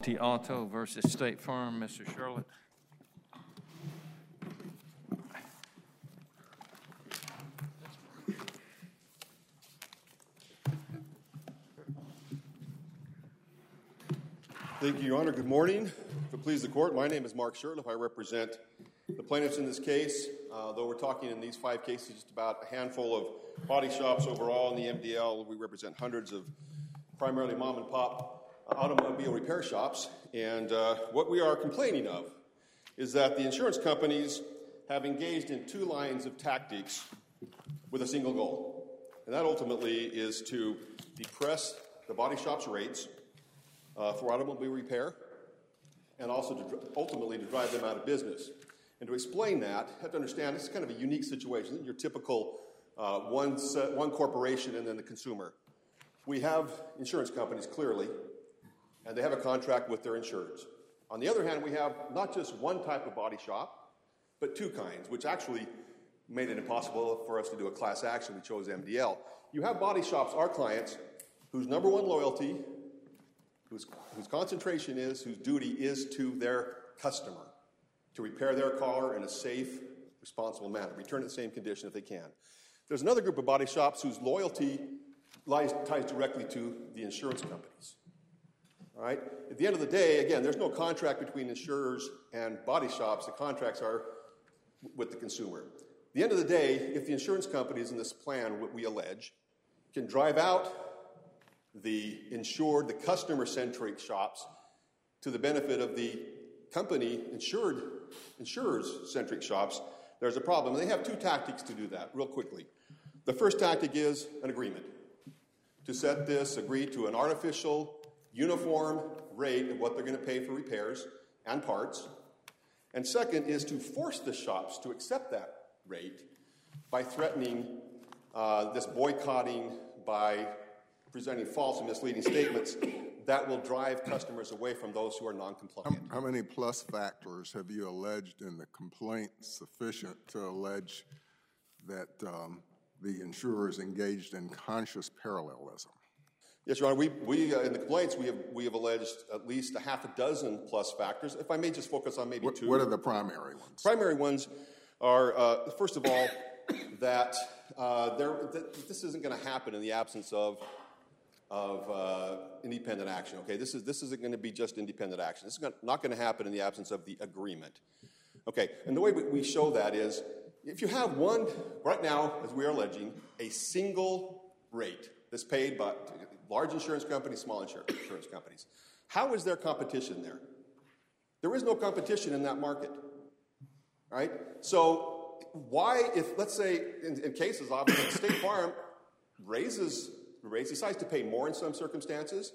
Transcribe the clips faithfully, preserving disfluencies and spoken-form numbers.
Loyalty Auto versus State Farm, Mister Shirlett. Thank you, Your Honor. Good morning. If it pleases the court, my name is Mark Shirtliff. I represent the plaintiffs in this case. Uh, though we're talking in these five cases just about a handful of body shops overall in the M D L, we represent hundreds of primarily mom and pop uh, automobile repair shops. And uh, what we are complaining of is that the insurance companies have engaged in two lines of tactics with a single goal. And that ultimately is to depress the body shop's rates Uh, for automobile repair, and also to dr- ultimately to drive them out of business. And to explain that, you have to understand this is kind of a unique situation. Your typical uh, one, set, one corporation and then the consumer. We have insurance companies, clearly, and they have a contract with their insurers. On the other hand, we have not just one type of body shop, but two kinds, which actually made it impossible for us to do a class action. We chose M D L. You have body shops, our clients, whose number one loyalty Whose, whose concentration is, whose duty is to their customer, to repair their car in a safe, responsible manner, return it in the same condition if they can. There's another group of body shops whose loyalty lies, ties directly to the insurance companies. All right? At the end of the day, again, there's no contract between insurers and body shops. The contracts are with the consumer. At the end of the day, if the insurance companies in this plan, what we allege, can drive out the insured, the customer-centric shops to the benefit of the company insured, insurers-centric shops, there's a problem. And they have two tactics to do that, real quickly. The first tactic is an agreement. To set this, agree to an artificial, uniform rate of what they're going to pay for repairs and parts. And second is to force the shops to accept that rate by threatening uh, this boycotting, by presenting false and misleading statements that will drive customers away from those who are non-compliant. How, how many plus factors have you alleged in the complaint sufficient to allege that um, the insurers engaged in conscious parallelism? Yes, Your Honor. We, we uh, in the complaints we have we have alleged at least a half a dozen plus factors. If I may just focus on maybe what, two. What are the primary ones? Primary ones are uh, first of all that uh, there that this isn't going to happen in the absence of. of uh, independent action. Okay, this is this isn't going to be just independent action. This is not going to happen in the absence of the agreement. Okay, and the way we, we show that is if you have one right now, as we are alleging, a single rate that's paid by large insurance companies, small insurance companies. How is there competition there? There is no competition in that market. Right? So why, if let's say in, in cases, obviously, State Farm raises rates, decides to pay more in some circumstances.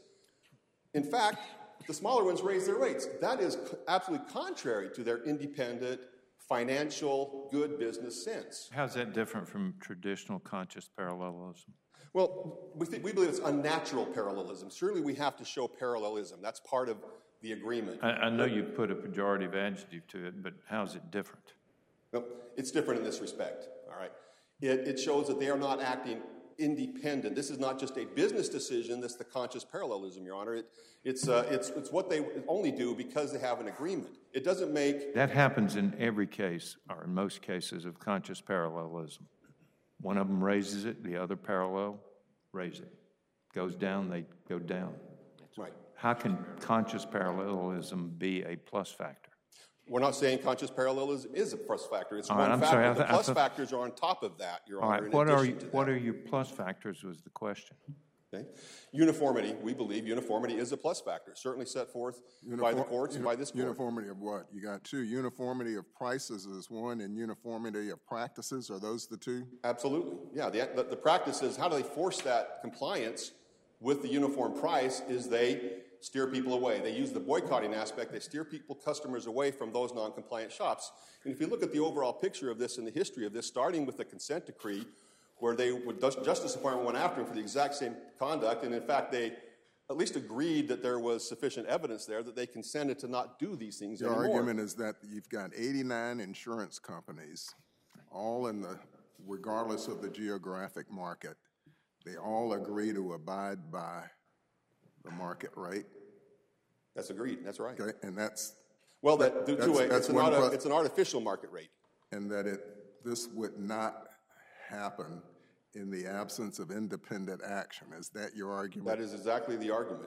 In fact, the smaller ones raise their rates. That is absolutely contrary to their independent, financial, good business sense. How's that different from traditional conscious parallelism? Well, we, think, we believe it's unnatural parallelism. Surely we have to show parallelism. That's part of the agreement. I, I know you put a pejorative adjective to it, but how's it different? Well, it's different in this respect, all right? It, it shows that they are not acting independent. This is not just a business decision. That's the conscious parallelism, Your Honor. It, it's, uh, it's, it's what they only do because they have an agreement. It doesn't make... That happens in every case, or in most cases, of conscious parallelism. One of them raises it, the other parallel raises it. Goes down, they go down. Right. How can conscious parallelism be a plus factor? We're not saying conscious parallelism is a plus factor. It's All one right, I'm factor. sorry, I the th- plus I th- factors are on top of that, Your All Honor. right, in what are addition you, to what that. are your plus factors was the question. Okay. Uniformity, we believe uniformity is a plus factor, certainly set forth Uniform, by the courts uni- and by this court. Uniformity of what? You got two. Uniformity of prices is one, and uniformity of practices. Are those the two? Absolutely. Yeah, the, the, the practice is how do they force that compliance with the uniform price is they steer people away. They use the boycotting aspect. They steer people, customers away from those non-compliant shops. And if you look at the overall picture of this and the history of this, starting with the consent decree, where they would, Justice Department went after them for the exact same conduct, and in fact they at least agreed that there was sufficient evidence there that they consented to not do these things Your anymore. argument is that you've got eighty-nine insurance companies, all in the, regardless of the geographic market, they all agree to abide by the market rate? That's agreed, that's right. Okay, and that's, Well, that, to, That's- to a, that's it's, an one arti- que- it's an artificial market rate. and that it, this would not happen in the absence of independent action. Is that your argument? That is exactly the argument.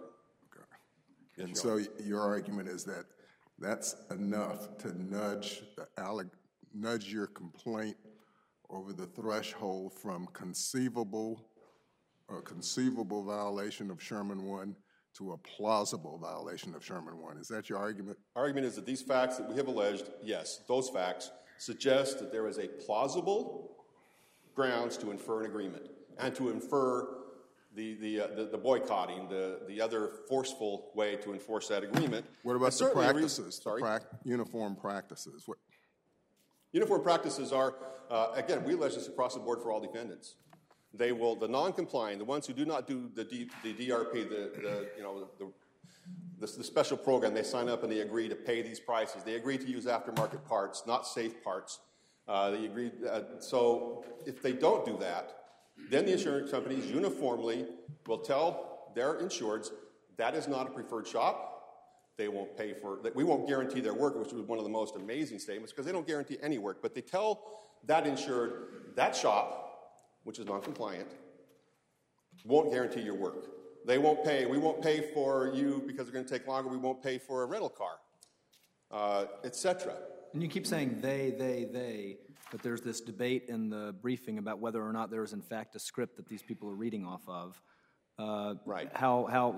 And so your argument is that that's enough to nudge the alleg, nudge your complaint over the threshold from conceivable, a conceivable violation of Sherman one to a plausible violation of Sherman one. Is that your argument? Our argument is that these facts that we have alleged, yes, those facts suggest that there is a plausible grounds to infer an agreement and to infer the, the, uh, the, the boycotting, the, the other forceful way to enforce that agreement. What about And the certainly a reason- practices, the Sorry? prac, uniform practices? What, Uniform practices are, uh, again, we allege this across the board for all defendants. They will, the non-compliant, the ones who do not do the, D, the D R P, the, the you know, the, the, the special program, they sign up and they agree to pay these prices. They agree to use aftermarket parts, not safe parts. Uh, they agree, uh, so if they don't do that, then the insurance companies uniformly will tell their insureds that is not a preferred shop. They won't pay for, we won't guarantee their work, which was one of the most amazing statements, because they don't guarantee any work, but they tell that insured, that shop, which is non-compliant, won't guarantee your work. They won't pay, we won't pay for you because it's going to take longer, we won't pay for a rental car, uh, et cetera. And you keep saying they, they, they, but there's this debate in the briefing about whether or not there is in fact a script that these people are reading off of. Uh, Right. How, how,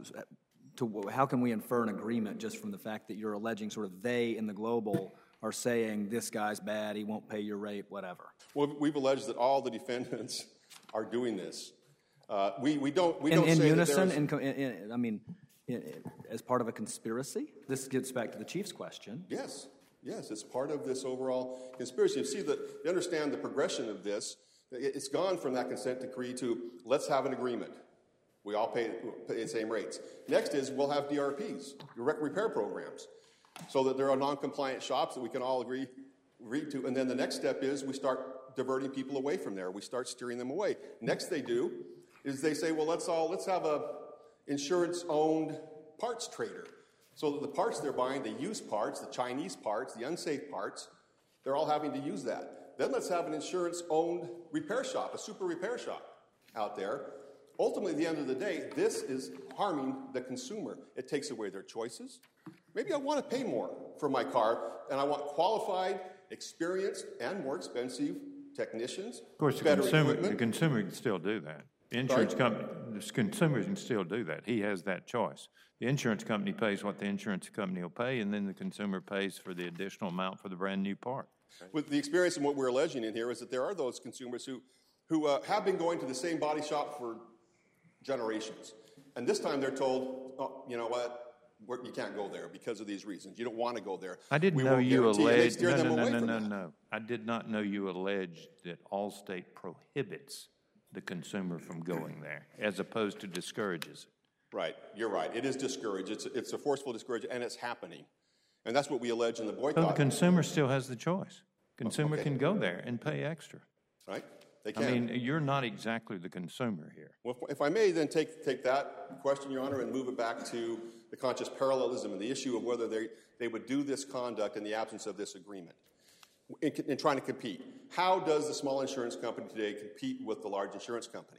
to, how can we infer an agreement just from the fact that you're alleging sort of they in the global are saying this guy's bad, he won't pay your rate, whatever? Well, we've alleged that all the defendants are doing this. Uh, we, we don't, we In, don't in say unison, that in, co- in, in, I mean, in, in, as part of a conspiracy? This gets back to the Chief's question. Yes, yes, it's part of this overall conspiracy. You see, that you understand the progression of this. It's gone from that consent decree to let's have an agreement. We all pay, pay the same rates. Next is we'll have D R Ps, direct repair programs, so that there are non-compliant shops that we can all agree, agree to. And then the next step is we start diverting people away from there. We start steering them away. Next they do is they say, well, let's all let's have a insurance-owned parts trader, so that the parts they're buying, the used parts, the Chinese parts, the unsafe parts, they're all having to use that. Then let's have an insurance-owned repair shop, a super repair shop out there. Ultimately, at the end of the day, this is harming the consumer. It takes away their choices. Maybe I want to pay more for my car, and I want qualified, experienced, and more expensive technicians. Of course, the better consumer, the equipment. consumer can still do that. The insurance company, the consumer can still do that. He has that choice. The insurance company pays what the insurance company will pay, and then the consumer pays for the additional amount for the brand-new part. With the experience and what we're alleging in here is that there are those consumers who, who uh, have been going to the same body shop for generations. And this time they're told, oh, you know what, We're, you can't go there because of these reasons. You don't want to go there. I didn't We know won't you guarantee, and they alleged, steer no, them no, no, away no, from no, that. no. I did not know you alleged that Allstate prohibits the consumer from going there, as opposed to discourages it. Right, you're right. It is discouraged. It's, it's a forceful discouragement, and it's happening. And that's what we allege in the So the boycott. consumer still has the choice. Consumer okay. can go there and pay extra. Right? They I can. mean, you're not exactly the consumer here. Well, if I may then take, take that question, Your Honor, and move it back to the conscious parallelism and the issue of whether they, they would do this conduct in the absence of this agreement in, in trying to compete. How does the small insurance company today compete with the large insurance company?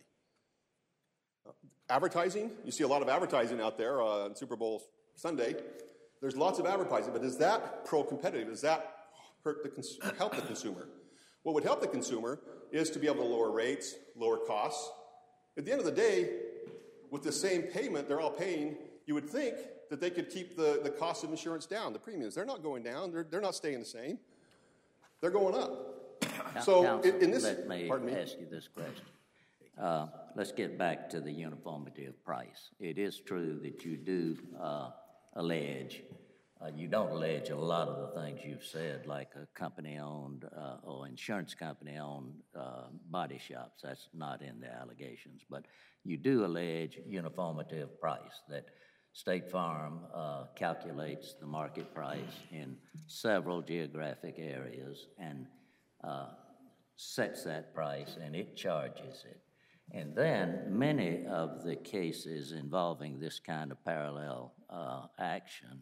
Uh, advertising, you see a lot of advertising out there uh, on Super Bowl Sunday. There's lots of advertising, but is that pro-competitive? Does that hurt the cons- help the consumer? What would help the consumer is to be able to lower rates, lower costs. At the end of the day, with the same payment they're all paying, you would think that they could keep the, the cost of insurance down, the premiums. They're not going down. They're, they're not staying the same. They're going up. So Counsel, in, in this, let me pardon me. ask you this question. Uh, let's get back to the uniformity of price. It is true that you do uh, allege, uh, you don't allege a lot of the things you've said, like a company-owned uh, or insurance company-owned uh, body shops. That's not in the allegations. But you do allege uniformity of price, that State Farm uh, calculates the market price in several geographic areas and uh, sets that price, and it charges it. And then many of the cases involving this kind of parallel uh, action,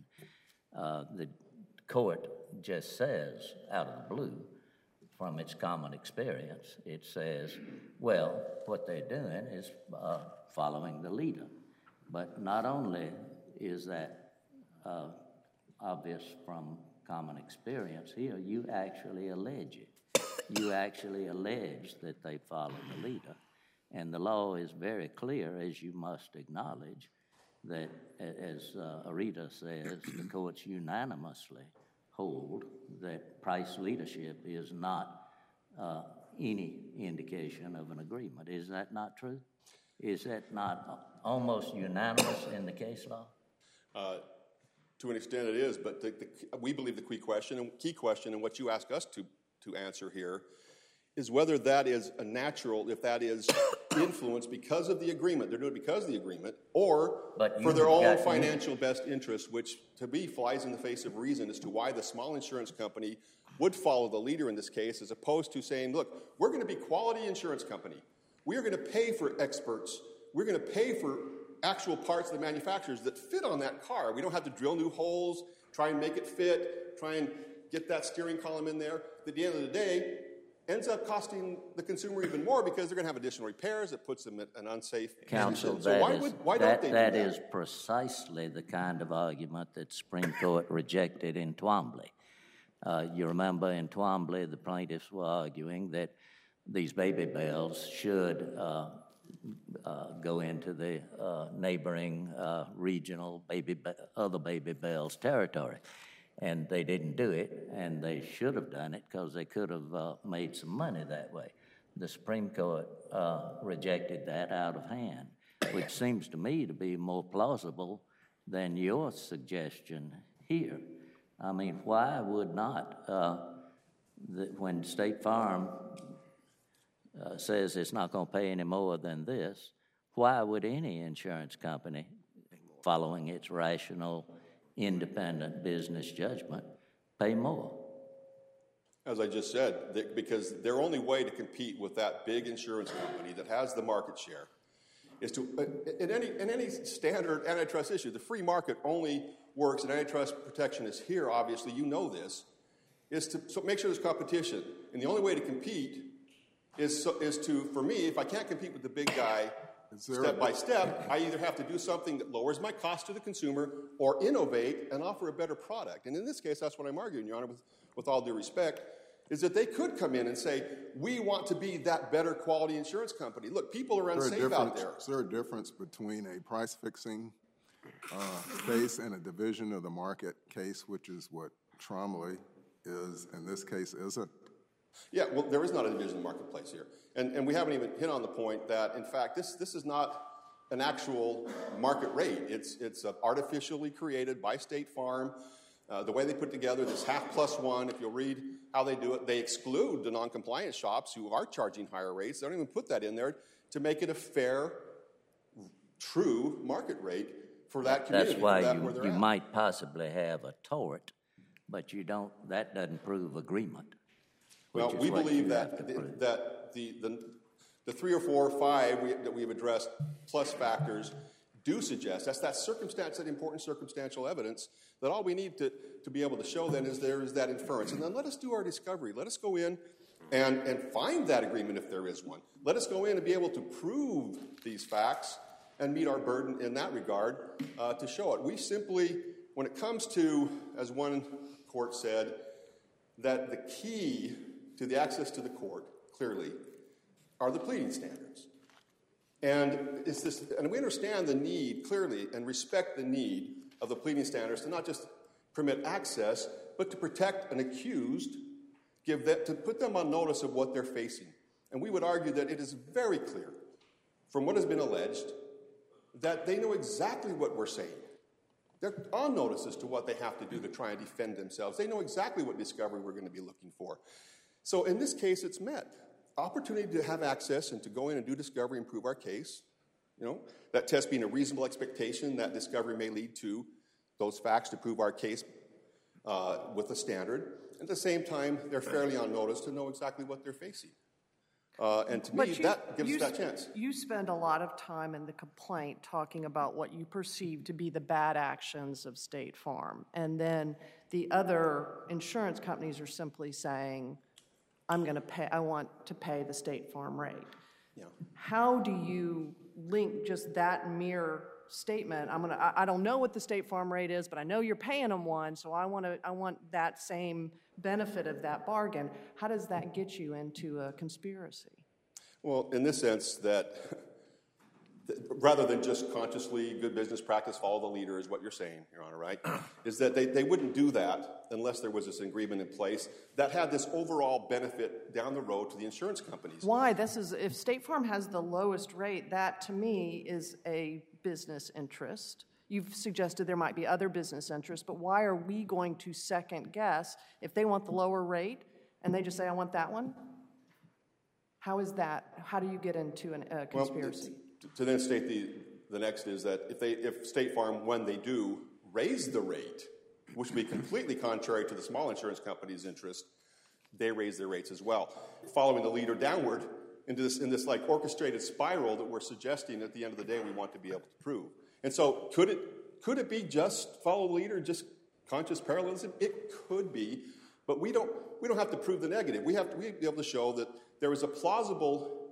uh, the court just says out of the blue, from its common experience, it says, well, what they're doing is uh, following the leader. But not only is that uh, obvious from common experience here, you actually allege it. You actually allege that they follow the leader. And the law is very clear, as you must acknowledge, that, as uh, Arita says, the courts unanimously hold that price leadership is not uh, any indication of an agreement. Is that not true? Is that not almost unanimous in the case law? Uh, to an extent it is, but the, the, we believe the key question, and key question, and what you ask us to, to answer here, is whether that is a natural, if that is influenced because of the agreement, they're doing it because of the agreement, or for their own financial best interest, which to me flies in the face of reason as to why the small insurance company would follow the leader in this case, as opposed to saying, look, we're going to be quality insurance company. We are going to pay for experts. We're going to pay for actual parts of the manufacturers that fit on that car. We don't have to drill new holes, try and make it fit, try and get that steering column in there. At the end of the day, ends up costing the consumer even more because they're going to have additional repairs. It puts them at an unsafe Counsel, position. that, so why is, would, why that, don't they that do that? is precisely the kind of argument that Supreme Court rejected in Twombly. Uh, you remember in Twombly, the plaintiffs were arguing that these baby bells should uh, uh, go into the uh, neighboring uh, regional baby be- other baby bells territory. And they didn't do it, and they should have done it because they could have uh, made some money that way. The Supreme Court uh, rejected that out of hand, which seems to me to be more plausible than your suggestion here. I mean, why would not, uh, the, when State Farm uh, says it's not going to pay any more than this, why would any insurance company, following its rational independent business judgment, pay more? As I just said, they, because their only way to compete with that big insurance company that has the market share is to, uh, in any, in any standard antitrust issue, the free market only works, and antitrust protection is here, obviously, you know this, is to so make sure there's competition. And the only way to compete is, so, is to, for me, if I can't compete with the big guy, step by step, I either have to do something that lowers my cost to the consumer or innovate and offer a better product. And in this case, that's what I'm arguing, Your Honor, with, with all due respect, is that they could come in and say, we want to be that better quality insurance company. Look, people are unsafe out there. Is there a difference between a price-fixing uh, case and a division of the market case, which is what Twombly is, in this case, isn't? Yeah, well, there is not a division of the marketplace here. And, and we haven't even hit on the point that, in fact, this, this is not an actual market rate. It's, it's uh, artificially created by State Farm. Uh, the way they put together this half plus one, if you'll read how they do it, they exclude the non-compliant shops who are charging higher rates. They don't even put that in there to make it a fair, true market rate for that community. That's why that, you, you might possibly have a tort, but you don't, that doesn't prove agreement. Well, we believe that the, that the, the the three or four or five we, that we've addressed plus factors do suggest that's that circumstance, that important circumstantial evidence, that all we need to, to be able to show then is there is that inference. And then let us do our discovery. Let us go in and, and find that agreement if there is one. Let us go in and be able to prove these facts and meet our burden in that regard uh, to show it. We simply, when it comes to, as one court said, that the key to the access to the court, clearly, are the pleading standards. And it's this, and we understand the need, clearly, and respect the need of the pleading standards to not just permit access, but to protect an accused, give that, to put them on notice of what they're facing. And we would argue that it is very clear, from what has been alleged, that they know exactly what we're saying. They're on notice as to what they have to do to try and defend themselves. They know exactly what discovery we're going to be looking for. So in this case, it's met. Opportunity to have access and to go in and do discovery and prove our case. You know, that test being a reasonable expectation that discovery may lead to those facts to prove our case uh, with a standard. At the same time, they're fairly on notice to know exactly what they're facing. Uh, and to But me, you- that gives you us that s- chance. You spend a lot of time in the complaint talking about what you perceive to be the bad actions of State Farm. And then the other insurance companies are simply saying, I'm going to pay, I want to pay the State Farm rate. Yeah. How do you link just that mere statement? I'm gonna, I, I don't know what the State Farm rate is, but I know you're paying them one, so I want to, I want that same benefit of that bargain. How does that get you into a conspiracy? Well, in this sense, that, that rather than just consciously good business practice, follow the leader is what you're saying, Your Honor, right? Is that they, they wouldn't do that unless there was this agreement in place that had this overall benefit down the road to the insurance companies. Why? This is, if State Farm has the lowest rate, that to me is a business interest. You've suggested there might be other business interests, but why are we going to second guess if they want the lower rate and they just say, I want that one? How is that, how do you get into a uh, conspiracy? Well, to then state the, the next is that if they, if State Farm, when they do raise the rate, which would be completely contrary to the small insurance company's interest, they raise their rates as well, following the leader downward into this, in this like orchestrated spiral that we're suggesting at the end of the day we want to be able to prove. And so could it, could it be just follow the leader, just conscious parallelism? It could be, but we don't, we don't have to prove the negative. We have to we have to be able to show that there is a plausible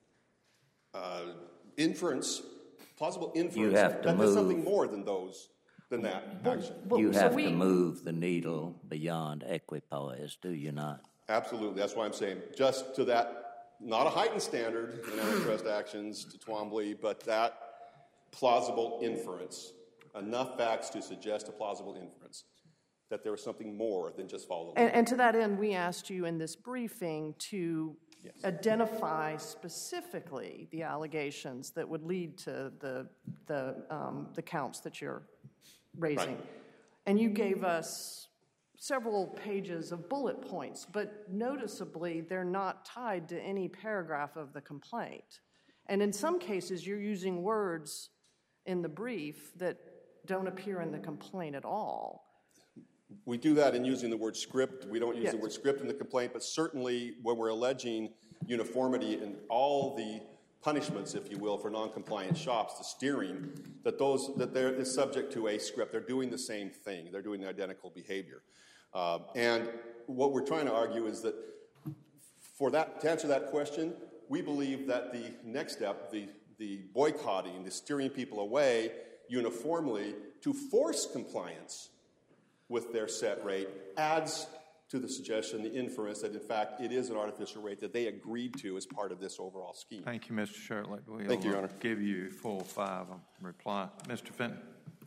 uh, inference, plausible inference have to that there's move. something more than those, than that action. Well, You so have we- to move the needle beyond equipoise, do you not? Absolutely. That's why I'm saying just to that, not a heightened standard in antitrust actions to Twombly, but that plausible inference, enough facts to suggest a plausible inference that there was something more than just follow the And, leader. and to that end, we asked you in this briefing to Yes. identify specifically the allegations that would lead to the, the, um, the counts that you're raising. Right. And you gave us several pages of bullet points, but noticeably, they're not tied to any paragraph of the complaint. And in some cases, you're using words in the brief that don't appear in the complaint at all. We do that in using the word script. We don't use Yes. the word script in the complaint, but certainly when we're alleging uniformity in all the punishments, if you will, for non-compliant shops, the steering, that those that they're is subject to a script. They're doing the same thing. They're doing identical behavior. Uh, and what we're trying to argue is that for that to answer that question, we believe that the next step, the the boycotting, the steering people away uniformly to force compliance with their set rate adds to the suggestion, the inference that in fact it is an artificial rate that they agreed to as part of this overall scheme. Thank you, Mister Shirley. We'll Thank you, Your uh, Honor. give you full five on reply. Mister Fenton.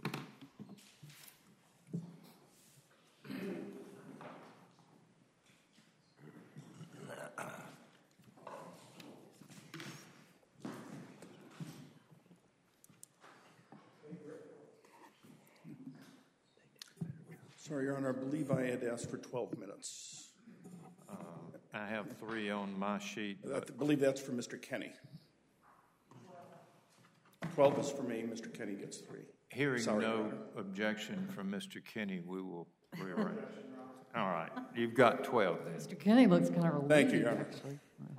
Sorry, Your Honor, I believe I had asked for twelve minutes. I have three on my sheet. I believe that's for Mister Kenny. twelve is for me, Mister Kenny gets three. Hearing Sorry, Your no Honor. objection from Mister Kenny, we will rearrange. All right, you've got twelve then. Mister Kenny looks kind of relieved. Thank you, Your Honor. actually.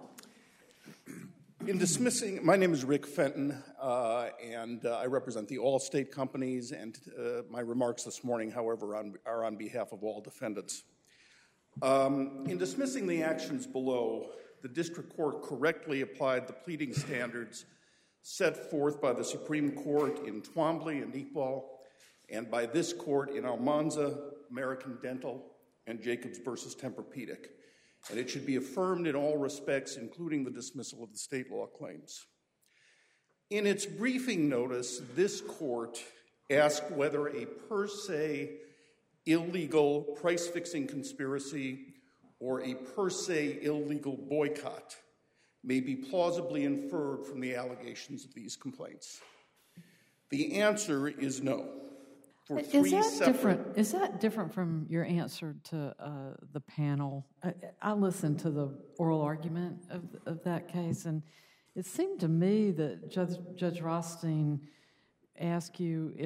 In dismissing, my name is Rick Fenton, uh, and uh, I represent the Allstate companies, and uh, my remarks this morning, however, on, are on behalf of all defendants. Um, in dismissing the actions below, the district court correctly applied the pleading standards set forth by the Supreme Court in Twombly and Iqbal, and by this court in Almanza, American Dental, and Jacobs versus Tempur-Pedic, and it should be affirmed in all respects, including the dismissal of the state law claims. In its briefing notice, this court asked whether a per se illegal price-fixing conspiracy or a per se illegal boycott may be plausibly inferred from the allegations of these complaints. The answer is no. For Is three that separate- different? Is that different from your answer to uh, the panel? I, I listened to the oral argument of, of that case, and it seemed to me that Judge, Judge Rothstein asked you if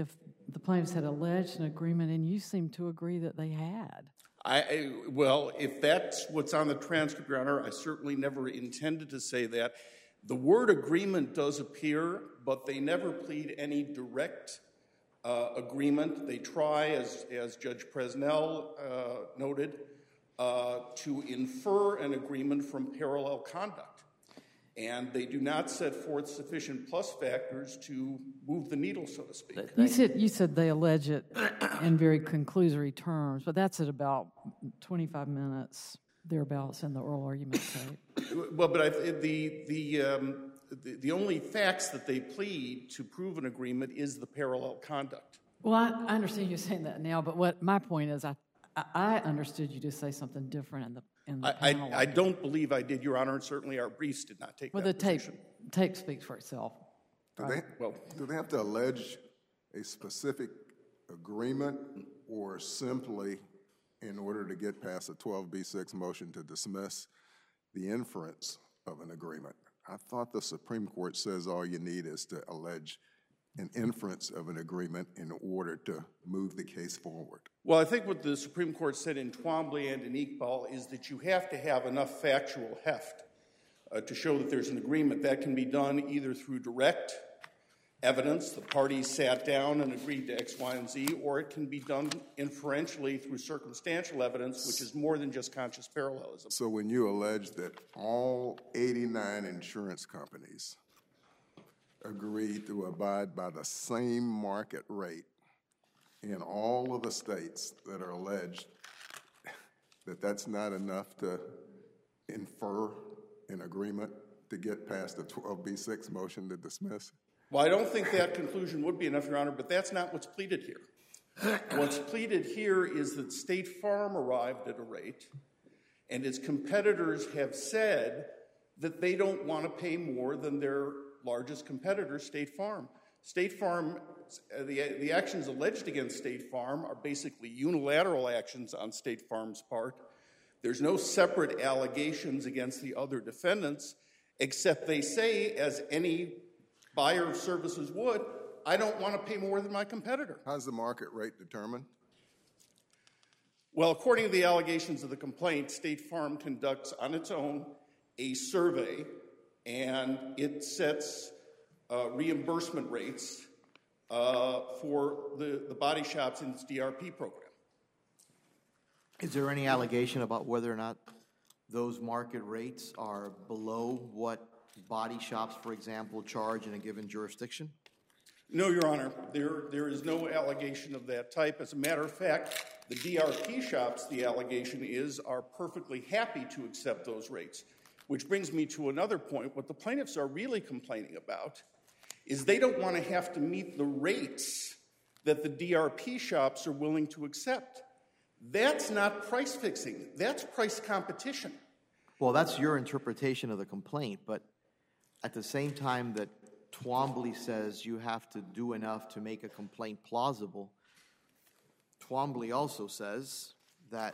the plaintiffs had alleged an agreement, and you seem to agree that they had. I, I, well, if that's what's on the transcript, Your Honor, I certainly never intended to say that. The word agreement does appear, but they never plead any direct uh, agreement. They try, as, as Judge Presnell uh, noted, uh, to infer an agreement from parallel conduct. And they do not set forth sufficient plus factors to move the needle, so to speak. You said, you said they allege it in very conclusory terms, but that's at about twenty-five minutes, thereabouts, in the oral argument tape. Well, but I, the, the, um, the, the only facts that they plead to prove an agreement is the parallel conduct. Well, I, I understand you saying that now, but what my point is, I, I, I understood you to say something different in the in the I, panel. I, I don't believe I did, Your Honor, and certainly our briefs did not take well, that the tape, position. tape speaks for itself. Do they, Well- do they have to allege a specific agreement or simply, in order to get past a twelve B six motion to dismiss, the inference of an agreement? I thought the Supreme Court says all you need is to allege an inference of an agreement in order to move the case forward. Well, I think what the Supreme Court said in Twombly and in Iqbal is that you have to have enough factual heft uh, to show that there's an agreement. That can be done either through direct evidence, the parties sat down and agreed to X, Y, and Z, or it can be done inferentially through circumstantial evidence, which is more than just conscious parallelism. So when you allege that all eighty-nine insurance companies agreed to abide by the same market rate in all of the states that are alleged, that that's not enough to infer an agreement to get past the twelve B six motion to dismiss? Well, I don't think that conclusion would be enough, Your Honor, but that's not what's pleaded here. What's pleaded here is that State Farm arrived at a rate, and its competitors have said that they don't want to pay more than their largest competitor, State Farm. State Farm, uh, the, the actions alleged against State Farm are basically unilateral actions on State Farm's part. There's no separate allegations against the other defendants, except they say, as any buyer of services would, I don't want to pay more than my competitor. How's the market rate determined? Well, according to the allegations of the complaint, State Farm conducts on its own a survey, and it sets uh, reimbursement rates uh, for the, the body shops in its D R P program. Is there any allegation about whether or not those market rates are below what body shops, for example, charge in a given jurisdiction? No, Your Honor. There, there is no allegation of that type. As a matter of fact, the D R P shops, the allegation is, are perfectly happy to accept those rates. Which brings me to another point. What the plaintiffs are really complaining about is they don't want to have to meet the rates that the D R P shops are willing to accept. That's not price fixing. That's price competition. Well, that's your interpretation of the complaint, but at the same time that Twombly says you have to do enough to make a complaint plausible, Twombly also says that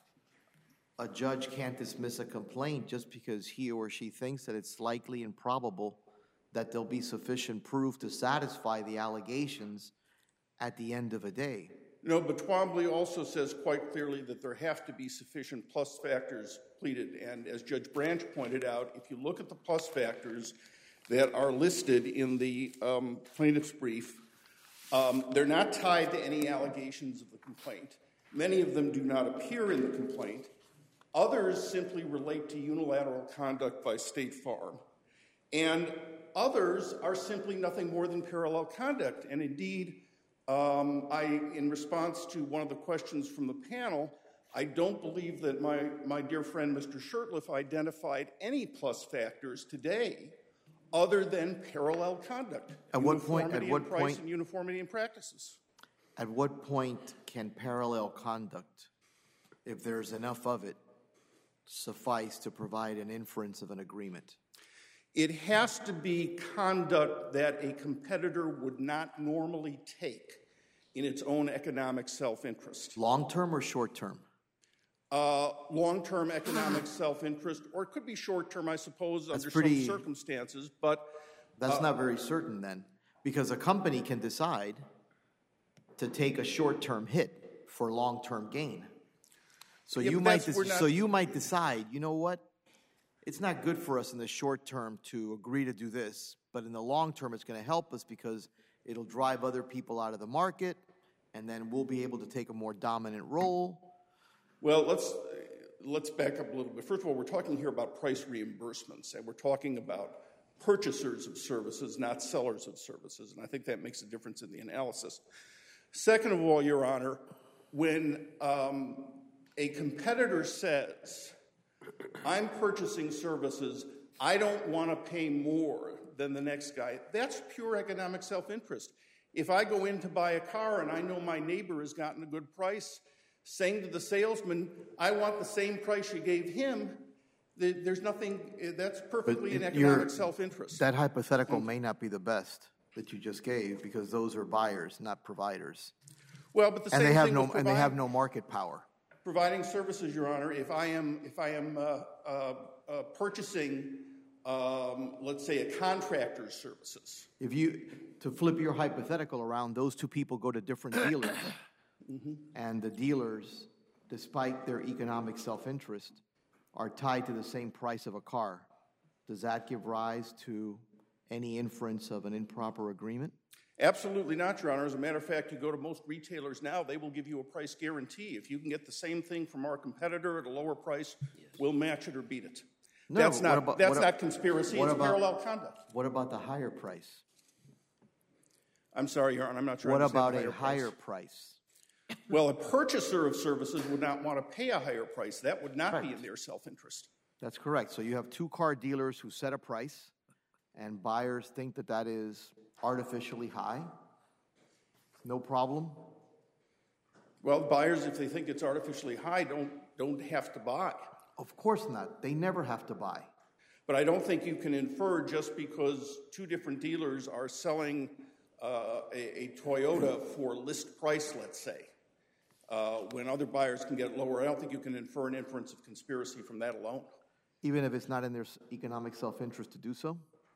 a judge can't dismiss a complaint just because he or she thinks that it's likely and probable that there'll be sufficient proof to satisfy the allegations at the end of a day. No, but Twombly also says quite clearly that there have to be sufficient plus factors pleaded. And as Judge Branch pointed out, if you look at the plus factors that are listed in the um, plaintiff's brief, um, they're not tied to any allegations of the complaint. Many of them do not appear in the complaint. Others simply relate to unilateral conduct by State Farm. And others are simply nothing more than parallel conduct. And indeed, um, I, in response to one of the questions from the panel, I don't believe that my, my dear friend Mister Shurtleff identified any plus factors today other than parallel conduct. At what point? At what in price point? And uniformity in practices. At what point can parallel conduct, if there's enough of it, suffice to provide an inference of an agreement? It has to be conduct that a competitor would not normally take in its own economic self-interest. Long-term or short-term? Uh, long-term economic self-interest, or it could be short-term, I suppose, That's under pretty- some circumstances, but That's Uh, not very certain then, because a company can decide to take a short-term hit for long-term gain. So Yeah, you but might, that's- dec- we're not- so you might decide, you know what? It's not good for us in the short term to agree to do this, but in the long term, it's going to help us because it'll drive other people out of the market, and then we'll be able to take a more dominant role. Well, let's, let's back up a little bit. First of all, we're talking here about price reimbursements, and we're talking about purchasers of services, not sellers of services, and I think that makes a difference in the analysis. Second of all, Your Honor, when um, a competitor says, I'm purchasing services, I don't want to pay more than the next guy, that's pure economic self-interest. If I go in to buy a car and I know my neighbor has gotten a good price, saying to the salesman, I want the same price you gave him, th- there's nothing, that's perfectly in it- you're- economic self-interest. That hypothetical may not be the best that you just gave because those are buyers, not providers. Well, but the And same they have thing no, with and they have providing- no market power. Providing services, Your Honor, if I am, if I am uh, uh, uh, purchasing, um, let's say, a contractor's services. If you, to flip your hypothetical around, those two people go to different dealers, and the dealers, despite their economic self-interest, are tied to the same price of a car. Does that give rise to any inference of an improper agreement? Absolutely not, Your Honor. As a matter of fact, you go to most retailers now, they will give you a price guarantee. If you can get the same thing from our competitor at a lower price, we'll match it or beat it. No, that's what not, about- that's what not a- conspiracy, what it's about- parallel conduct. What about the higher price? I'm sorry, Your Honor, I'm not sure. I What understand about the a higher price? Well, a purchaser of services would not want to pay a higher price. That would not be in their self-interest. That's correct. So you have two car dealers who set a price, and buyers think that that is artificially high. No problem. Well, buyers, if they think it's artificially high, don't, don't have to buy. Of course not. They never have to buy. But I don't think you can infer just because two different dealers are selling uh, a, a Toyota for list price, let's say, uh, when other buyers can get it lower. I don't think you can infer an inference of conspiracy from that alone. Even if it's not in their s- economic self-interest to do so?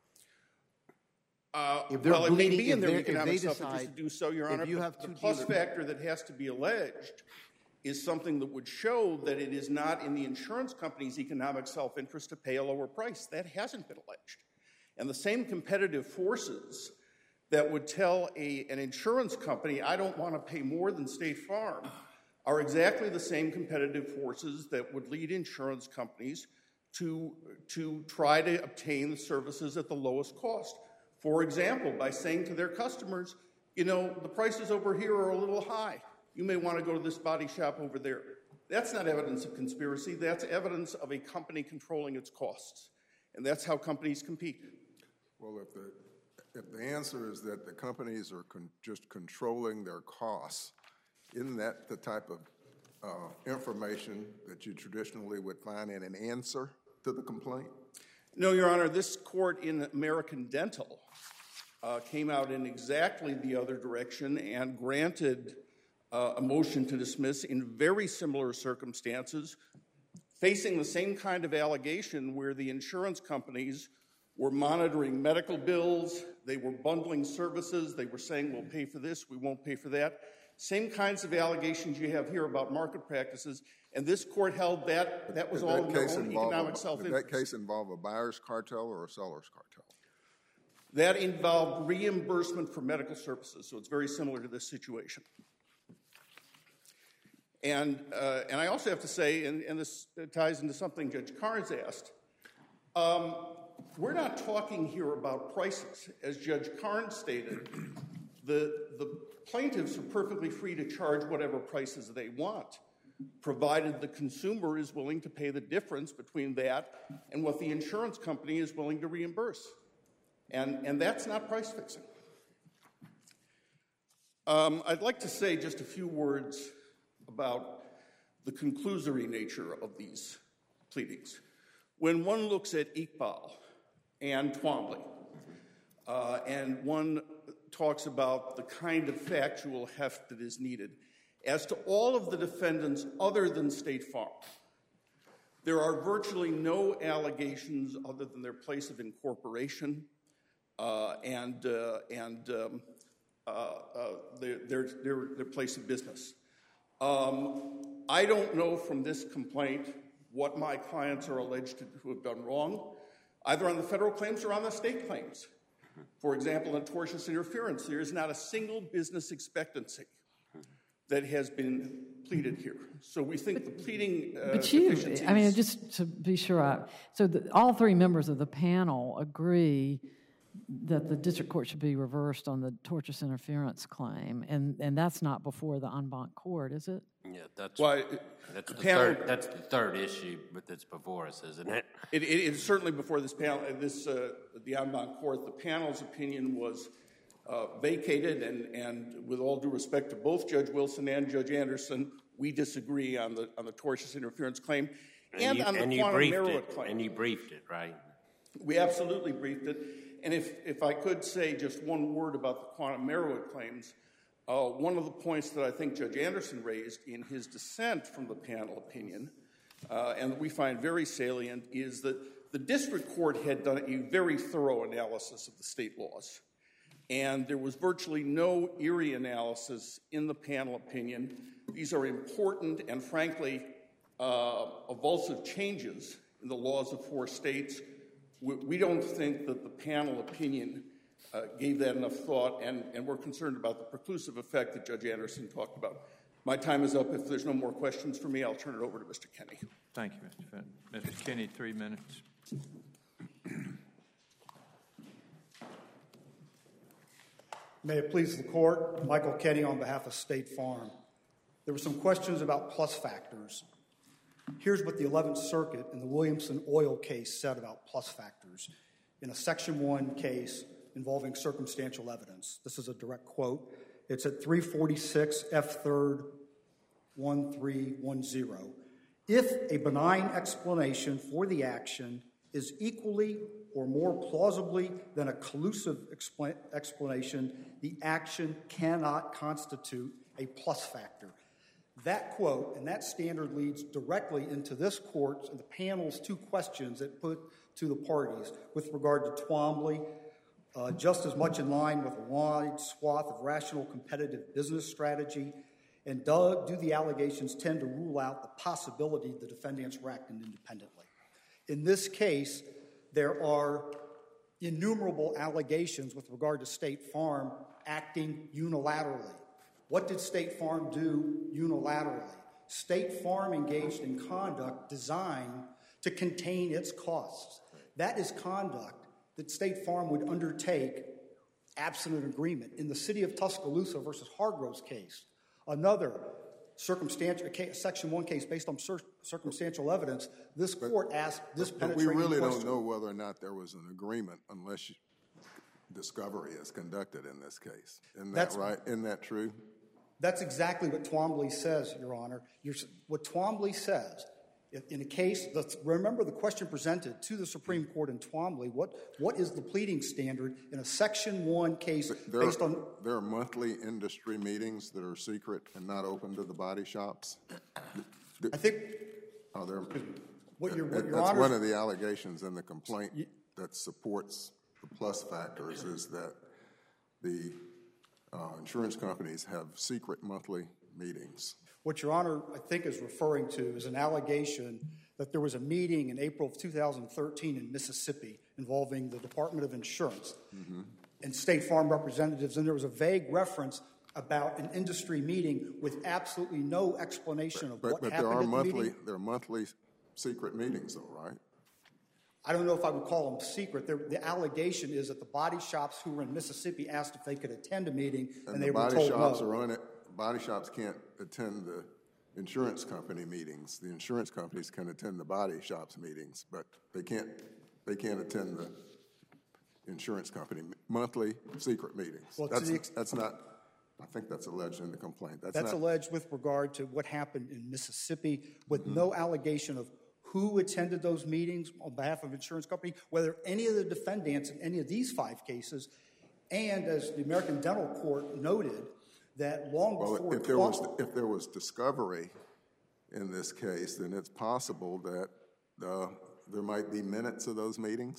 Uh, If they're well, it may bleeding- be in if their they're- if economic they self-interest to decide- do so, Your if Honor. you but have the two plus dealers- factor that has to be alleged is something that would show that it is not in the insurance company's economic self-interest to pay a lower price. That hasn't been alleged. And the same competitive forces that would tell a, an insurance company, I don't want to pay more than State Farm, are exactly the same competitive forces that would lead insurance companies to, to try to obtain the services at the lowest cost. For example, by saying to their customers, you know, the prices over here are a little high. You may want to go to this body shop over there. That's not evidence of conspiracy. That's evidence of a company controlling its costs. And that's how companies compete. Well, if the, if the answer is that the companies are con- just controlling their costs, isn't that the type of uh, information that you traditionally would find in an answer to the complaint? No, Your Honor, this court in American Dental uh, came out in exactly the other direction and granted uh, a motion to dismiss in very similar circumstances, facing the same kind of allegation where the insurance companies were monitoring medical bills, they were bundling services, they were saying, we'll pay for this, we won't pay for that. Same kinds of allegations you have here about market practices, and this court held that that was Did all that in their case own involve a- economic Did self-interest. that case involve a buyer's cartel or a seller's cartel? That involved reimbursement for medical services, so it's very similar to this situation. And, uh, and I also have to say, and, and this ties into something Judge Carnes asked, um, we're not talking here about prices. As Judge Carnes stated, the, the plaintiffs are perfectly free to charge whatever prices they want, provided the consumer is willing to pay the difference between that and what the insurance company is willing to reimburse. And, and that's not price fixing. Um, I'd like to say just a few words about the conclusory nature of these pleadings. When one looks at Iqbal and Twombly, uh, and one talks about the kind of factual heft that is needed, as to all of the defendants other than State Farm, there are virtually no allegations other than their place of incorporation uh, and, uh, and um, uh, uh, their, their, their, their place of business. Um, I don't know from this complaint what my clients are alleged to have done wrong, either on the federal claims or on the state claims. For example, in tortious interference, there is not a single business expectancy that has been pleaded here. So we think but, the pleading uh, But you, I mean, just to be sure, I, so the, all three members of the panel agree that the district court should be reversed on the tortious interference claim, and, and that's not before the en banc court, is it? Yeah, that's, well, that's, the, panel, third, that's the third issue that's before us, isn't it? It, it is certainly before this panel, this, uh, the en banc court. The panel's opinion was uh, vacated, and, and with all due respect to both Judge Wilson and Judge Anderson, we disagree on the on the tortious interference claim and, and you, on the and quantum you merit it, claim. And you briefed it, right? We absolutely briefed it. And if, if I could say just one word about the quantum merit claims, uh, one of the points that I think Judge Anderson raised in his dissent from the panel opinion, uh, and that we find very salient, is that the district court had done a very thorough analysis of the state laws. And there was virtually no Erie analysis in the panel opinion. These are important and, frankly, uh, evulsive changes in the laws of four states. We, we don't think that the panel opinion uh, gave that enough thought, and, and we're concerned about the preclusive effect that Judge Anderson talked about. My time is up. If there's no more questions for me, I'll turn it over to Mister Kenney. Thank you, Mister Fenton. Mister Kenney, three minutes. May it please the court, Michael Kenney on behalf of State Farm. There were some questions about plus factors. Here's what the eleventh Circuit in the Williamson Oil case said about plus factors in a Section one case involving circumstantial evidence. This is a direct quote. It's at three forty-six F third one three one zero. If a benign explanation for the action is equally or more plausibly than a collusive expl- explanation, the action cannot constitute a plus factor. That quote and that standard leads directly into this court's and the panel's two questions it put to the parties with regard to Twombly, uh, just as much in line with a wide swath of rational competitive business strategy, and do, do the allegations tend to rule out the possibility the defendants were acting independently. In this case, there are innumerable allegations with regard to State Farm acting unilaterally. What did State Farm do unilaterally? State Farm engaged in conduct designed to contain its costs. That is conduct that State Farm would undertake absent an agreement. In the city of Tuscaloosa versus Hargrove's case, another circumstantial case, Section one case based on cir- circumstantial evidence, this court asked this but penetrating we really question. don't know whether or not there was an agreement unless you, discovery is conducted in this case. Isn't that That's, right? Isn't that true? That's exactly what Twombly says, Your Honor. You're, what Twombly says, if, in a case, the, remember the question presented to the Supreme Court in Twombly, what, what is the pleading standard in a Section one case there based are, on... There are monthly industry meetings that are secret and not open to the body shops? I think... Oh, there, what your, what your that's Honor's, one of the allegations in the complaint you, that supports the plus factors is that the uh, insurance companies have secret monthly meetings. What Your Honor, I think, is referring to is an allegation that there was a meeting in April of two thousand thirteen in Mississippi involving the Department of Insurance mm-hmm. and State Farm representatives, and there was a vague reference about an industry meeting with absolutely no explanation of but, what but happened there are at the monthly, meeting. There are monthly secret meetings, though, right? I don't know if I would call them secret. They're, the allegation is that the body shops who were in Mississippi asked if they could attend a meeting, and, and they the were told body shops no. are on it. Body shops can't attend the insurance company meetings. The insurance companies can attend the body shops meetings, but they can't. They can't attend the insurance company monthly secret meetings. Well, that's, ex- that's not. I think that's alleged in the complaint. That's, that's not, alleged with regard to what happened in Mississippi, with mm-hmm. no allegation of who attended those meetings on behalf of insurance company, whether any of the defendants in any of these five cases, and as the American Dental Court noted, that long well, before... If there, was, if there was discovery in this case, then it's possible that uh, there might be minutes of those meetings.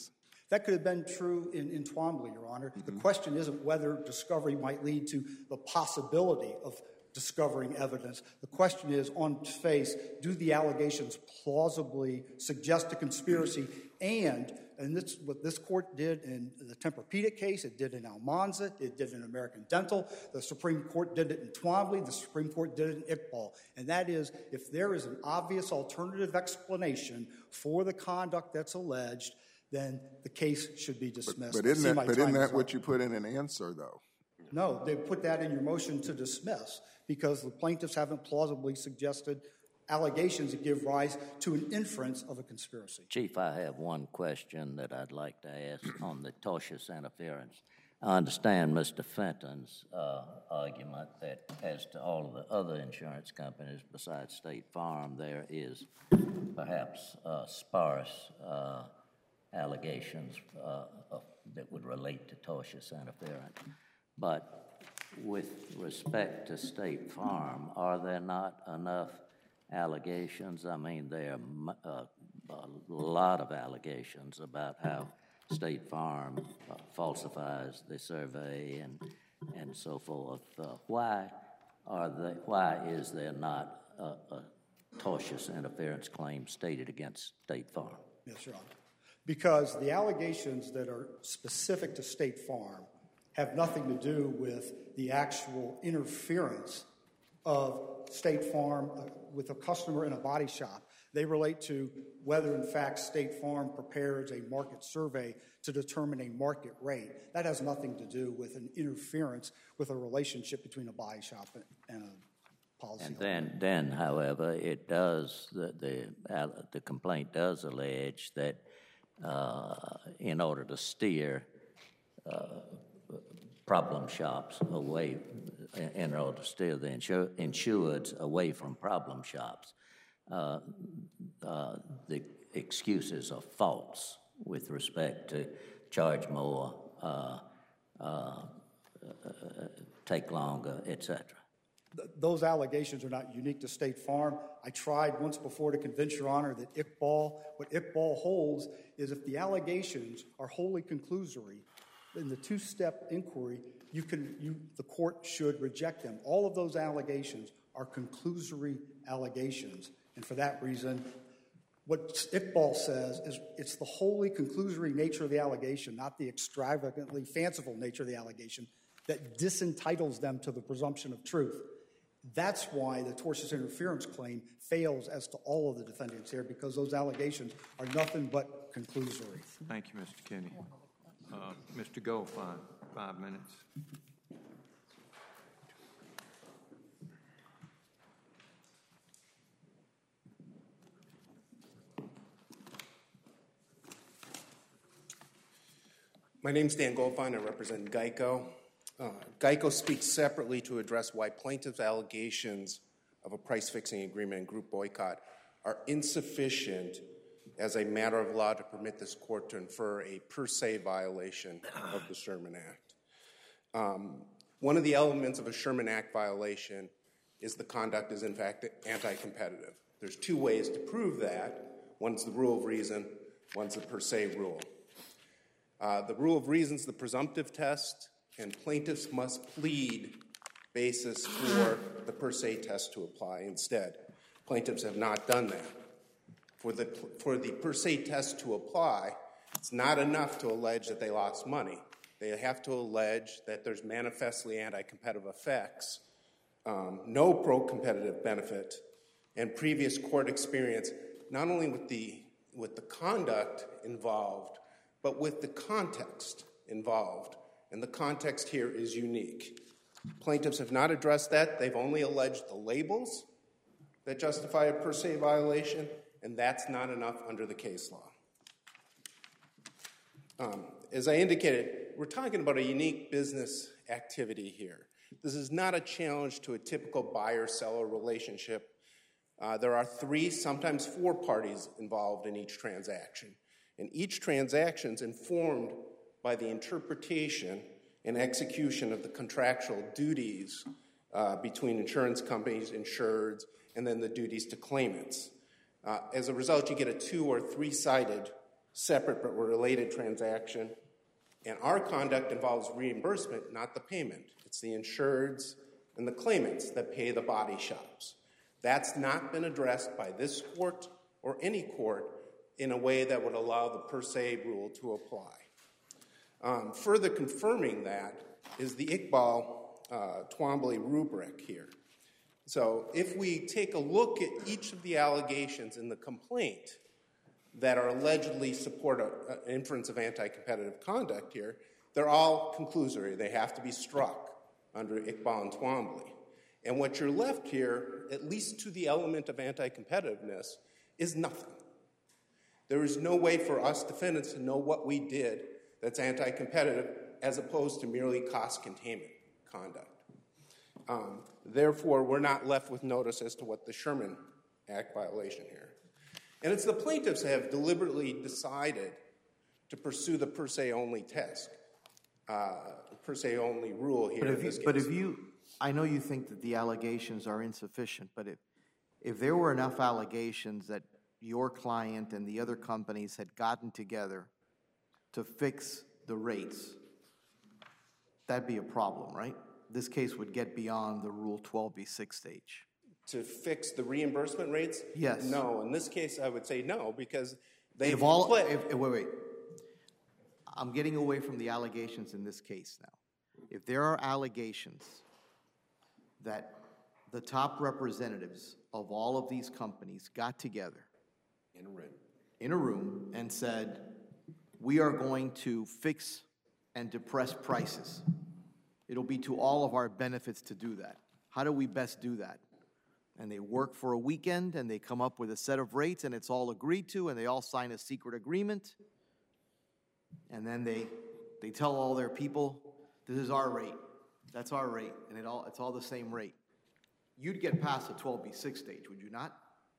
That could have been true in, in Twombly, Your Honor. The question isn't whether discovery might lead to the possibility of discovering evidence. The question is, on its face, do the allegations plausibly suggest a conspiracy? And, and this what this court did in the Tempur-Pedic case, it did in Almanza, it did in American Dental, the Supreme Court did it in Twombly, the Supreme Court did it in Iqbal. And that is, if there is an obvious alternative explanation for the conduct that's alleged, then the case should be dismissed. But, but isn't that, but isn't that what you put in an answer, though? No, they put that in your motion to dismiss because the plaintiffs haven't plausibly suggested allegations that give rise to an inference of a conspiracy. Chief, I have one question that I'd like to ask on the tortious interference. I understand Mister Fenton's uh, argument that as to all of the other insurance companies besides State Farm, there is perhaps uh, sparse uh, allegations uh, of, that would relate to tortious interference. But with respect to State Farm, are there not enough allegations? I mean, there are uh, a lot of allegations about how State Farm uh, falsifies the survey and and so forth. Uh, why are they? Why is there not a, a tortious interference claim stated against State Farm? Yes, Your Honor. Because the allegations that are specific to State Farm have nothing to do with the actual interference of State Farm uh, with a customer in a body shop. They relate to whether, in fact, State Farm prepares a market survey to determine a market rate. That has nothing to do with an interference with a relationship between a body shop and a policy. And then, then, however, it does, the, the, uh, the complaint does allege that uh, in order to steer uh, problem shops away, in order to steer the insur insureds away from problem shops, uh, uh, the excuses are false with respect to charge more, uh, uh, uh, take longer, et cetera. Th those allegations are not unique to State Farm. I tried once before to convince Your Honor that Iqbal, what Iqbal holds is if the allegations are wholly conclusory, in the two-step inquiry, you can, you, the court should reject them. All of those allegations are conclusory allegations, and for that reason, what Iqbal says is it's the wholly conclusory nature of the allegation, not the extravagantly fanciful nature of the allegation, that disentitles them to the presumption of truth. That's why the tortious interference claim fails as to all of the defendants here, because those allegations are nothing but conclusory. Thank you, Mister Kinney. Uh, Mister Goldfein, five minutes. My name's Dan Goldfein. I represent GEICO. Uh, GEICO speaks separately to address why plaintiffs' allegations of a price-fixing agreement and group boycott are insufficient as a matter of law to permit this court to infer a per se violation of the Sherman Act. Um, one of the elements of a Sherman Act violation is the conduct is in fact anti-competitive. There's two ways to prove that. One's the rule of reason, one's the per se rule. Uh, the rule of reason is the presumptive test, and plaintiffs must plead basis for the per se test to apply instead. Plaintiffs have not done that. For the, for the per se test to apply, it's not enough to allege that they lost money. They have to allege that there's manifestly anti-competitive effects, um, no pro-competitive benefit, and previous court experience, not only with the, with the conduct involved, but with the context involved. And the context here is unique. Plaintiffs have not addressed that. They've only alleged the labels that justify a per se violation, and that's not enough under the case law. Um, as I indicated, we're talking about a unique business activity here. This is not a challenge to a typical buyer-seller relationship. Uh, there are three, sometimes four parties involved in each transaction, and each transaction is informed by the interpretation and execution of the contractual duties uh, between insurance companies, insureds, and then the duties to claimants. Uh, as a result, you get a two- or three-sided separate but related transaction. And our conduct involves reimbursement, not the payment. It's the insureds and the claimants that pay the body shops. That's not been addressed by this court or any court in a way that would allow the per se rule to apply. Um, further confirming that is the Iqbal uh, Twombly rubric here. So if we take a look at each of the allegations in the complaint that are allegedly support an inference of anti-competitive conduct here, they're all conclusory. They have to be struck under Iqbal and Twombly. And what you're left here, at least to the element of anti-competitiveness, is nothing. There is no way for us defendants to know what we did that's anti-competitive as opposed to merely cost containment conduct. Um, therefore, we're not left with notice as to what the Sherman Act violation here. And it's the plaintiffs have deliberately decided to pursue the per se only test, uh, per se only rule here But in if, this you, case. but if you, I know you think that the allegations are insufficient, but if, if there were enough allegations that your client and the other companies had gotten together to fix the rates, that'd be a problem, right? This case would get beyond the Rule twelve B six stage. To fix the reimbursement rates? Yes. No. In this case, I would say no, because they've If all, split. if, wait, wait. I'm getting away from the allegations in this case now. If there are allegations that the top representatives of all of these companies got together In a room. in a room and said, we are going to fix and depress prices. It'll be to all of our benefits to do that. How do we best do that? And they work for a weekend and they come up with a set of rates and it's all agreed to and they all sign a secret agreement. And then they, they tell all their people, this is our rate. That's our rate. And it all, it's all the same rate. You'd get past the twelve B six stage, would you not?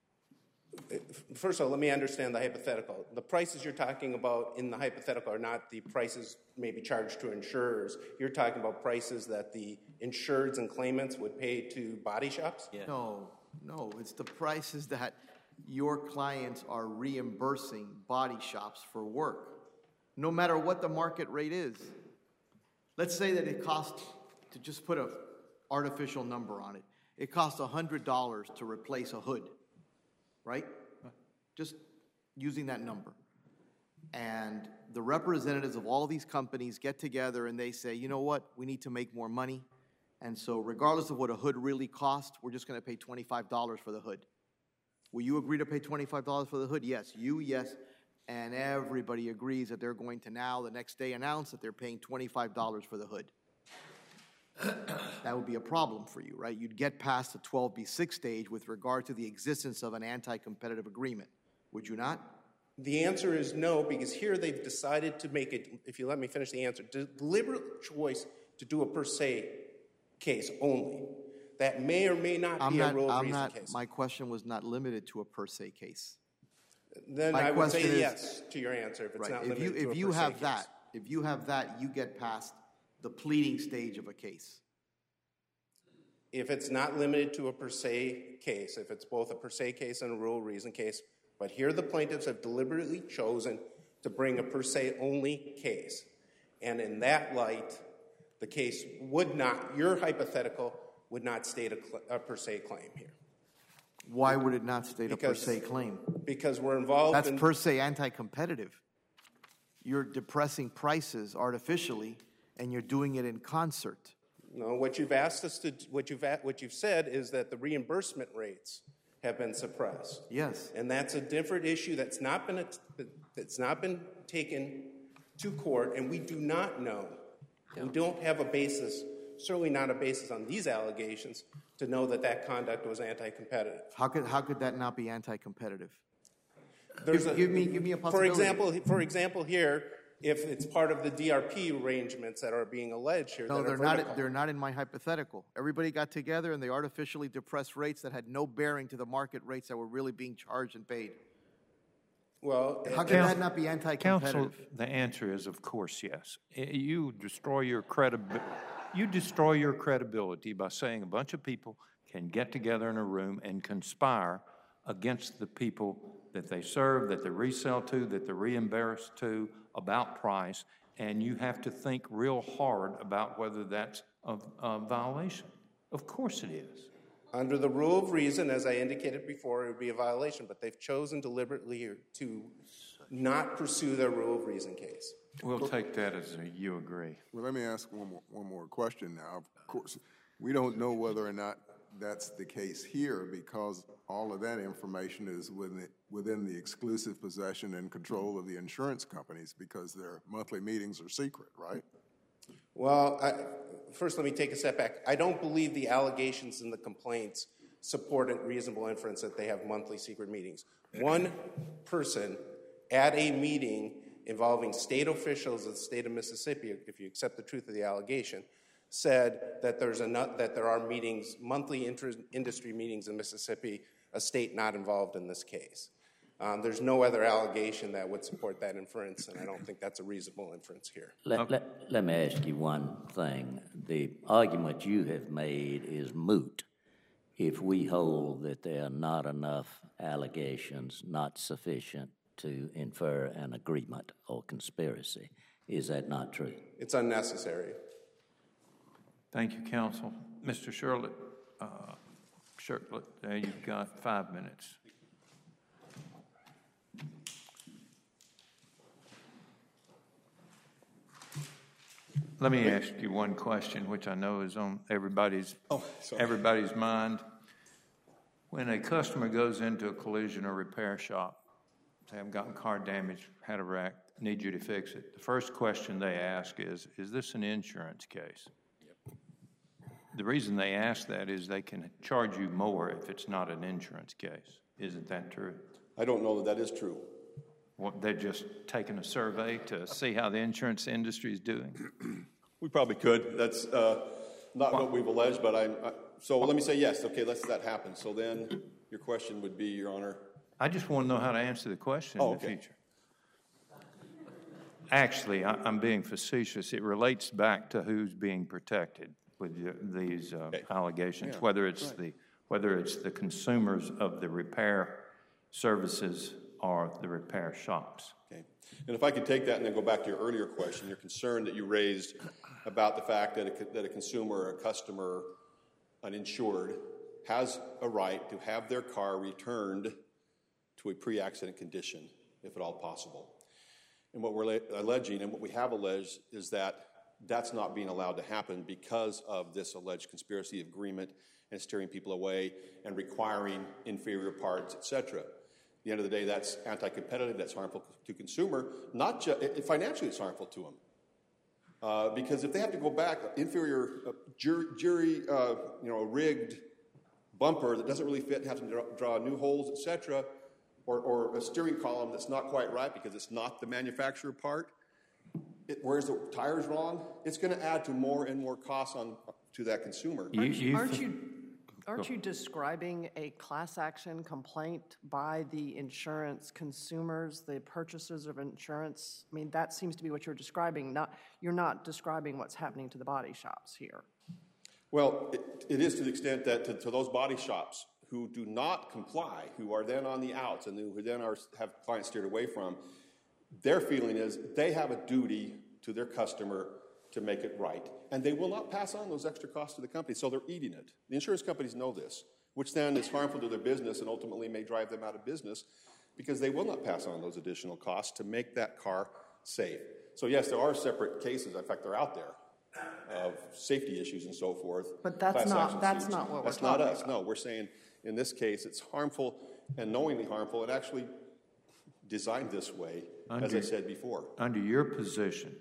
First of all, let me understand the hypothetical. The prices you're talking about in the hypothetical are not the prices maybe charged to insurers. You're talking about prices that the insureds and claimants would pay to body shops? Yeah. No, no, it's the prices that your clients are reimbursing body shops for work, no matter what the market rate is. Let's say that it costs, to just put an artificial number on it, it costs one hundred dollars to replace a hood, right? Just using that number. And the representatives of all these companies get together and they say, you know what, we need to make more money. And so regardless of what a hood really costs, we're just going to pay twenty-five dollars for the hood. Will you agree to pay twenty-five dollars for the hood? Yes. You, yes. And everybody agrees that they're going to now, the next day, announce that they're paying twenty-five dollars for the hood. That would be a problem for you, right? You'd get past the twelve B six stage with regard to the existence of an anti-competitive agreement. Would you not? The answer is no, because here they've decided to make it, if you let me finish the answer, deliberate choice to do a per se case only. That may or may not I'm be not, a real I'm reason not, case. My question was not limited to a per se case. Then my I would say question is- yes to your answer if it's Right. not If limited you, to a if you per se have case. that, if you have that, you get past the pleading stage of a case. If it's not limited to a per se case, if it's both a per se case and a rule reason case, but here the plaintiffs have deliberately chosen to bring a per se only case. And in that light, the case would not, your hypothetical would not state a, cl- a per se claim here. Why would it not state a per Because- se claim? Because we're involved That's in... per se anti-competitive. You're depressing prices artificially, and you're doing it in concert. No, what you've asked us to, what you've, a- what you've said is that the reimbursement rates have been suppressed. Yes. And that's a different issue that's not been, that's not been taken to court, and we do not know. We don't have a basis, certainly not a basis on these allegations, to know that that conduct was anti-competitive. How could, how could that not be anti-competitive? There's Give- a, give me- give me a For possibility. example, for example here, if it's part of the D R P arrangements that are being alleged here No, that they're are not, vertical. they're not in my hypothetical. Everybody got together and they artificially depressed rates that had no bearing to the market rates that were really being charged and paid. Well, How could that not be Counsel, anti-competitive? the answer is, of course, yes. I- You destroy your credibility. You destroy your credibility by saying a bunch of people can get together in a room and conspire against the people that they serve, that they resell to, that they reimburse to about price, and you have to think real hard about whether that's a, a violation. Of course it is. Under the rule of reason, as I indicated before, it would be a violation, but they've chosen deliberately to not pursue their rule of reason case. We'll take that as a you agree. Well, let me ask one more, one more question now. Of course, we don't know whether or not that's the case here because all of that information is within the, within the exclusive possession and control of the insurance companies because their monthly meetings are secret, right? Well, I, first let me take a step back. I don't believe the allegations in the complaints support a reasonable inference that they have monthly secret meetings. One person at a meeting involving state officials of the state of Mississippi, if you accept the truth of the allegation, said that there's a nut, that there are meetings, monthly inter- industry meetings in Mississippi, a state not involved in this case. Um, there's no other allegation that would support that inference, and I don't think that's a reasonable inference here. Let, let, let me ask you one thing. The argument you have made is moot if we hold that there are not enough allegations, not sufficient to infer an agreement or conspiracy. Is that not true? It's unnecessary. Thank you, counsel. Mister Shirley, uh, Shirley, there you've got five minutes. Let me ask you one question, which I know is on everybody's Oh, sorry. everybody's mind. When a customer goes into a collision or repair shop, say I've gotten car damage, had a wreck, need you to fix it. The first question they ask is, is this an insurance case? Yep. The reason they ask that is they can charge you more if it's not an insurance case. Isn't that true? I don't know that that is true. Well, they're just taking a survey to see how the insurance industry is doing? We probably could. That's uh, not what we've alleged, but I, I, so let me say yes. Okay, let's that happen. So then your question would be, Your Honor. I just want to know how to answer the question Oh, in the okay. future. Actually, I, I'm being facetious. It relates back to who's being protected with the, these uh, Okay. allegations, Yeah, whether it's right. the whether it's the consumers of the repair services or the repair shops. Okay. And if I could take that and then go back to your earlier question, your concern that you raised about the fact that a, that a consumer or a customer, an insured, has a right to have their car returned to a pre-accident condition, if at all possible. And what we're alleging and what we have alleged is that that's not being allowed to happen because of this alleged conspiracy agreement and steering people away and requiring inferior parts, et cetera. At the end of the day, that's anti-competitive, that's harmful to consumer. Not just financially, it's harmful to them. Uh, because if they have to go back, inferior uh, jury, jury uh, you know, a rigged bumper that doesn't really fit and have to draw, draw new holes, et cetera, or, or a steering column that's not quite right because it's not the manufacturer part, it, whereas the tire's wrong, it's going to add to more and more costs on to that consumer. You, Aren't, you, aren't you, aren't you describing a class action complaint by the insurance consumers, the purchasers of insurance? I mean, that seems to be what you're describing. Not, you're not describing what's happening to the body shops here. Well, it, it is to the extent that to, to those body shops who do not comply, who are then on the outs and who then are, have clients steered away from, their feeling is they have a duty to their customer to make it right. And they will not pass on those extra costs to the company, so they're eating it. The insurance companies know this, which then is harmful to their business and ultimately may drive them out of business because they will not pass on those additional costs to make that car safe. So yes, there are separate cases, in fact, they're out there, of safety issues and so forth. But that's class not- action that's suits. not what we're That's not talking us, about. no. We're saying in this case it's harmful and knowingly harmful and actually designed this way, as I Under- said before. Under your position,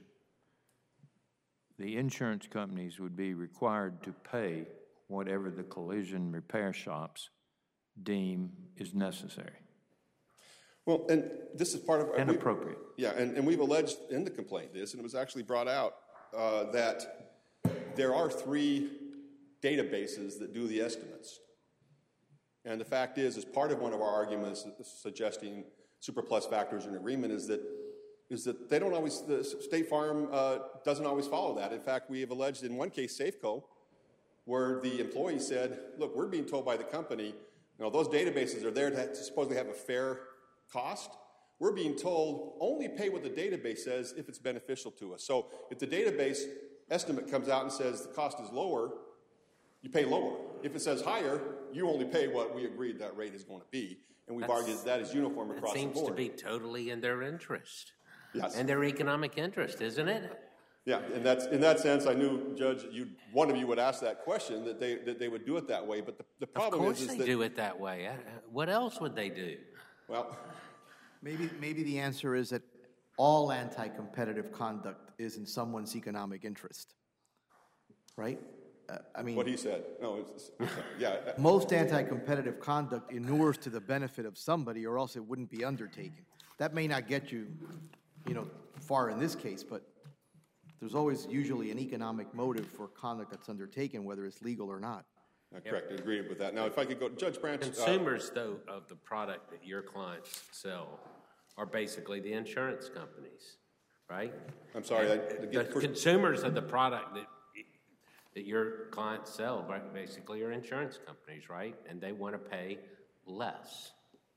the insurance companies would be required to pay whatever the collision repair shops deem is necessary Well, and this is part of... and we- appropriate. Yeah, and, and we've alleged in the complaint this, and it was actually brought out, uh, that there are three databases that do the estimates. And the fact is, as part of one of our arguments suggesting super plus factors in agreement is that is that they don't always, the State Farm uh, doesn't always follow that. In fact, we have alleged in one case, Safeco, where the employee said, look, we're being told by the company, you know, those databases are there to supposedly have a fair cost, we're being told only pay what the database says if it's beneficial to us. So if the database estimate comes out and says the cost is lower, you pay lower. If it says higher, you only pay what we agreed that rate is going to be. And we've That's- argued that is uniform across the Seems board. to be totally in their interest. Yes. And their economic interest, isn't it? Yeah, and that's, in that sense, I knew, Judge, you, one of you would ask that question, that they, that they would do it that way. But the, the Of problem course is, is they that, do it that way. Uh, What else would they do? well, Maybe, maybe the answer is that all anti-competitive conduct is in someone's economic interest, right? Uh, I mean, what he said. No, it's, it's, yeah. most anti-competitive conduct inures to the benefit of somebody, or else it wouldn't be undertaken. That may not get you, you know, far in this case, but there's always usually an economic motive for conduct that's undertaken, whether it's legal or not. Uh, correct, I agree with that. Now, if I could go, Judge Branch. uh, Consumers, though, of the product that your clients sell are basically the insurance companies, right? I'm sorry, I- And again, The first- consumers of the product that, that your clients sell, right, basically are insurance companies, right? And they want to pay less.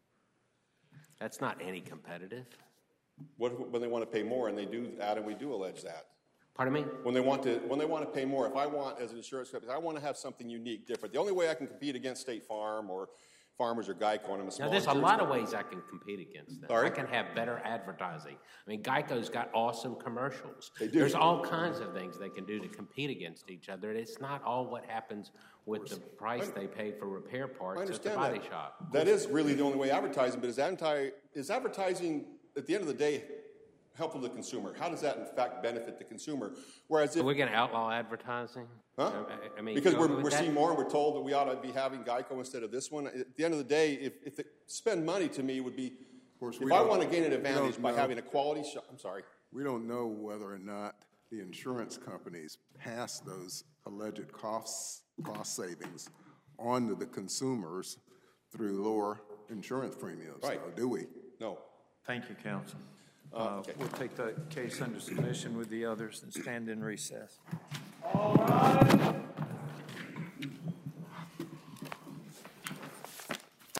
That's not anti-competitive. What if- when they want to pay more, and they do, Adam, we do allege that. Pardon me? When they want to, when they want to pay more, if I want, as an insurance company, I want to have something unique, different. The only way I can compete against State Farm or Farmers or Geico, and I'm a small Now, there's a insurance lot of company. ways I can compete against them. Sorry? I can have better advertising. I mean, Geico's got awesome commercials. They do. There's all kinds of things they can do to compete against each other. It's not all what happens with the price they pay for repair I parts at the understand body that. shop. That is really the only way advertising, but is anti, is advertising, at the end of the day, helpful to the consumer? How does that, in fact, benefit the consumer? Whereas if... Are we going to outlaw advertising? Huh? I- I mean, Because you we're, go with we're that? seeing more, and we're told that we ought to be having Geico instead of this one. At the end of the day, if, if they spend money to me would be, course, if we I don't- want to gain an we advantage don't by know. having a quality shop, I'm sorry. We don't know whether or not the insurance companies pass those alleged costs, cost savings on to the consumers through lower insurance premiums, Right. though, do we? No. Thank you, counsel. Uh, Uh, okay. We'll take the case under submission with the others and stand in recess. All right.